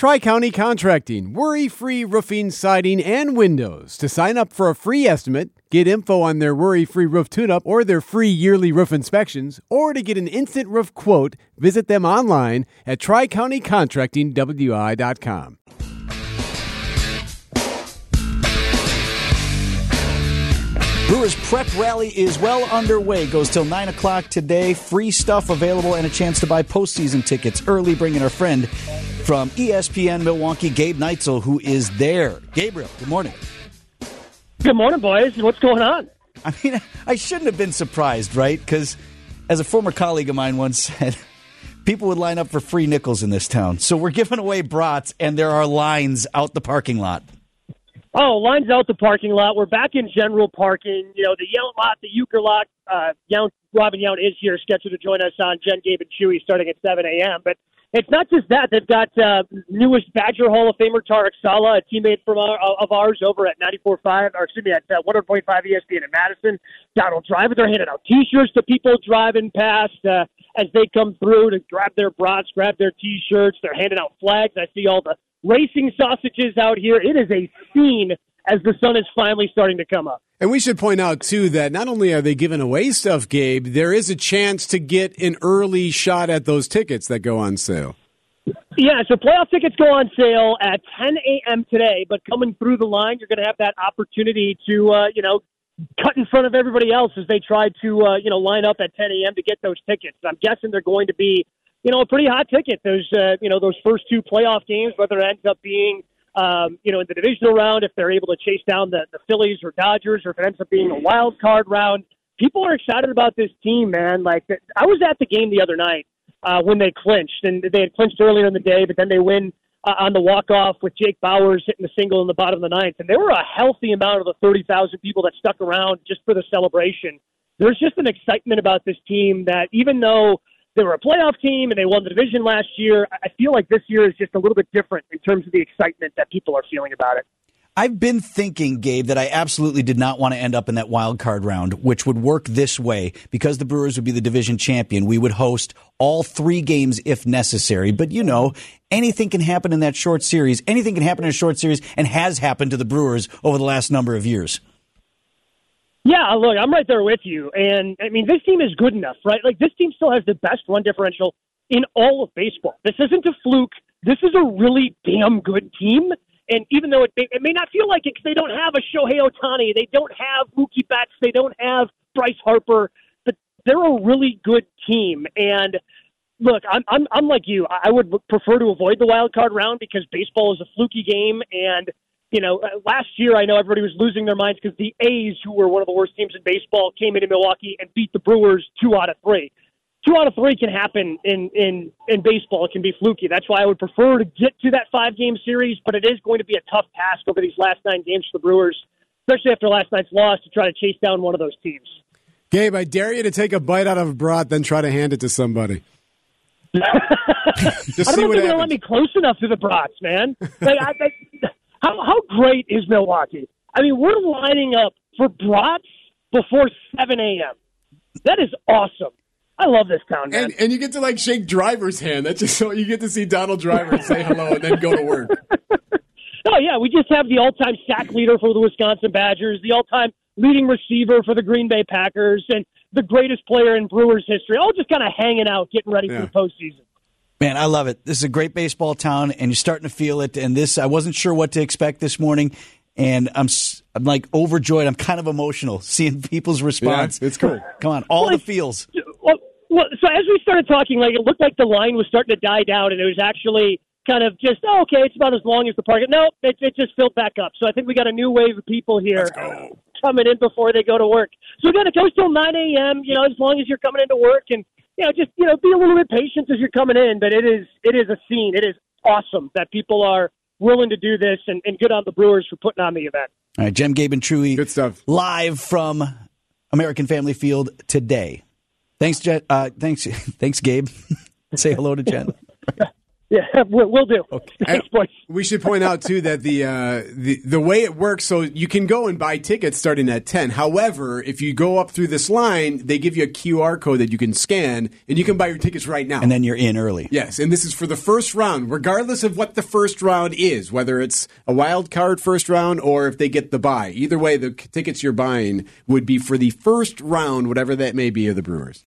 Tri-County Contracting, worry-free roofing, siding, and windows. To sign up for a free estimate, get info on their worry-free roof tune-up or their free yearly roof inspections, or to get an instant roof quote, visit them online at tricountycontractingwi.com. Brewers Prep Rally is well underway. Goes till 9 o'clock today. Free stuff available and a chance to buy postseason tickets early. Bringing our friend from ESPN Milwaukee, Gabe Neitzel, who is there. Gabriel, good morning. Good morning, boys. What's going on? I mean, I shouldn't have been surprised, right? Because as a former colleague of mine once said, people would line up for free nickels in this town. So we're giving away brats, and there are lines out the parking lot. Oh, lines out the parking lot. We're back in general parking. You know, the Yount lot, the Euchre lot. Robin Yount is here, scheduled to join us on Jen, Gabe, and Chewy starting at 7 a.m. But it's not just that. They've got newest Badger Hall of Famer Tarek Saleh, a teammate of ours over at 100.5 ESPN in Madison. Donald Driver, they're handing out T-shirts to people driving past as they come through to grab their brats, grab their T-shirts. They're handing out flags. I see all the racing sausages out here. It is a scene as the sun is finally starting to come up. And we should point out, too, that not only are they giving away stuff, Gabe, there is a chance to get an early shot at those tickets that go on sale. Yeah, so playoff tickets go on sale at 10 a.m. today, but coming through the line, you're going to have that opportunity to, cut in front of everybody else as they try to, line up at 10 a.m. to get those tickets. I'm guessing they're going to be a pretty hot ticket. Those first two playoff games, whether it ends up being, in the divisional round, if they're able to chase down the Phillies or Dodgers, or if it ends up being a wild card round. People are excited about this team, man. Like, I was at the game the other night when they clinched, and they had clinched earlier in the day, but then they win on the walk-off with Jake Bauers hitting the single in the bottom of the ninth. And there were a healthy amount of the 30,000 people that stuck around just for the celebration. There's just an excitement about this team that even though they were a playoff team and they won the division last year, I feel like this year is just a little bit different in terms of the excitement that people are feeling about it. I've been thinking, Gabe, that I absolutely did not want to end up in that wild card round, which would work this way. Because the Brewers would be the division champion, we would host all 3 games if necessary. But, anything can happen in that short series. Anything can happen in a short series and has happened to the Brewers over the last number of years. Yeah, look, I'm right there with you. And, I mean, this team is good enough, right? Like, this team still has the best run differential in all of baseball. This isn't a fluke. This is a really damn good team. And even though it may not feel like it because they don't have a Shohei Ohtani, they don't have Mookie Betts, they don't have Bryce Harper, but they're a really good team. And look, I'm like you. I would prefer to avoid the wild card round because baseball is a fluky game. And last year I know everybody was losing their minds because the A's, who were one of the worst teams in baseball, came into Milwaukee and beat the Brewers 2 out of 3. 2 out of 3 can happen in baseball. It can be fluky. That's why I would prefer to get to that 5-game series, but it is going to be a tough task over these last 9 games for the Brewers, especially after last night's loss, to try to chase down one of those teams. Gabe, I dare you to take a bite out of a brat, then try to hand it to somebody. I don't know if they're going to let me close enough to the brats, man. Like, how great is Milwaukee? I mean, we're lining up for brats before 7 a.m. That is awesome. I love this town, man. And you get to, shake Driver's hand. That's just so you get to see Donald Driver and say hello and then go to work. Oh, yeah, we just have the all-time sack leader for the Wisconsin Badgers, the all-time leading receiver for the Green Bay Packers, and the greatest player in Brewers history, all just kind of hanging out, getting ready for the postseason. Man, I love it. This is a great baseball town, and you're starting to feel it. And I wasn't sure what to expect this morning, and I'm like overjoyed. I'm kind of emotional seeing people's response. Yeah, it's cool. Come on, all the feels. Well, so as we started talking, it looked like the line was starting to die down, and it was actually kind of just, okay, it's about as long as the park. No, it just filled back up. So I think we got a new wave of people here coming in before they go to work. So again, it goes till 9 a.m., as long as you're coming into work, and just be a little bit patient as you're coming in. But it is a scene. It is awesome that people are willing to do this, and good on the Brewers for putting on the event. All right, Jem, Gabe, and Chewy. Good stuff. Live from American Family Field today. Thanks, Jen. Thanks, Gabe. Say hello to Jen. Yeah, we'll do. Okay. Thanks, boys. We should point out, too, that the way it works, so you can go and buy tickets starting at 10. However, if you go up through this line, they give you a QR code that you can scan, and you can buy your tickets right now. And then you're in early. Yes, and this is for the first round, regardless of what the first round is, whether it's a wild card first round or if they get the bye. Either way, the tickets you're buying would be for the first round, whatever that may be, of the Brewers.